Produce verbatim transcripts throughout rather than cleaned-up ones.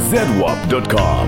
zedwap dot com.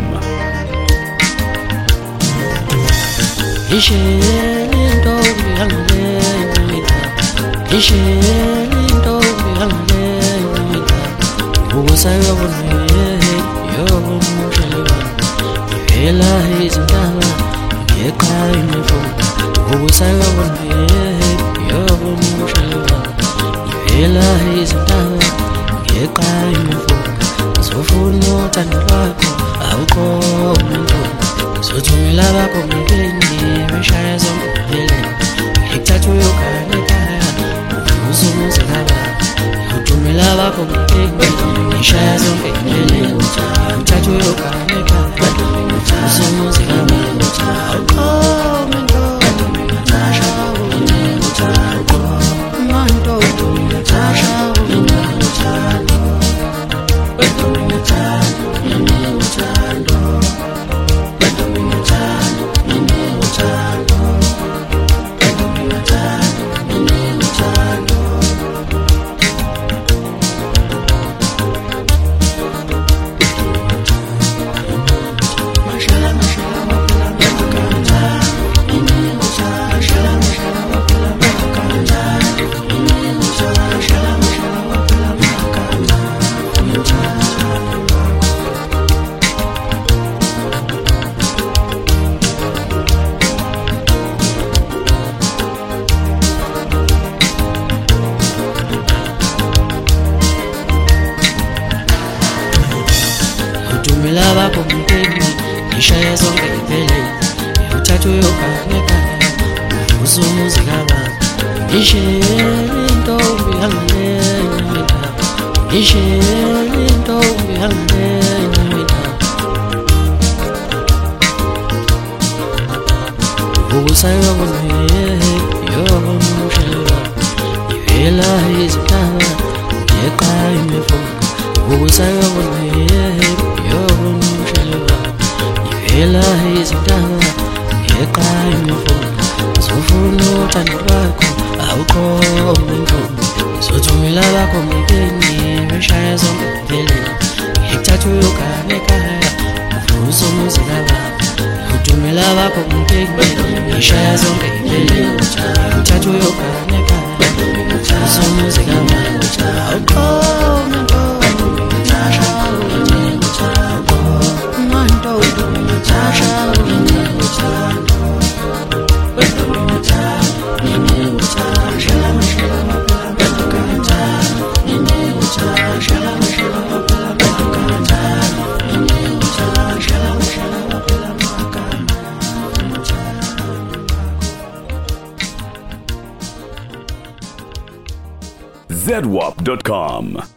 Ishento yangalela Ishento yangalela Ukusaya bonke yomushelwa Ela izindaba ngekhaya imfundo Ukusaya bonke yomushelwa Ela izindaba ngekhaya imfundo Sofuna uthando lwakho awuqondo Sothumela bakho ngekeni beshaya zonke phele Ngikuthatha uyogana ekhaya uvuze ngaba Sothumela bakho ngekeni beshaya zonke phele Ngikuthatha uyogana ekhaya uvuze ngaba Awuqondo Tasha uthando Manto Tasha uthando Sothumela bakho ngekeni beshaya zonke phele Ngikuthatha uyogana ekhaya uvuze ngaba Ishento yangalela Ishento yangalela Ukusaya bonke yomushelwa Ivela izindaba ngekhaya imfundo Ukusaya bonke yomushelwa Ivela izindaba ngekhaya imfundo Sofuna uthando lwakho awuqondo Sothumela bakho ngekeni beshaya zonke phele Ngikuthatha uyogana ekhaya uvuze ngaba Sothumela bakho ngekeni beshaya zonke phele Ngikuthatha uyogana ekhaya uvuze ngaba Awuqondo Tasha uthando Manto Tasha uthando zedwap dot com.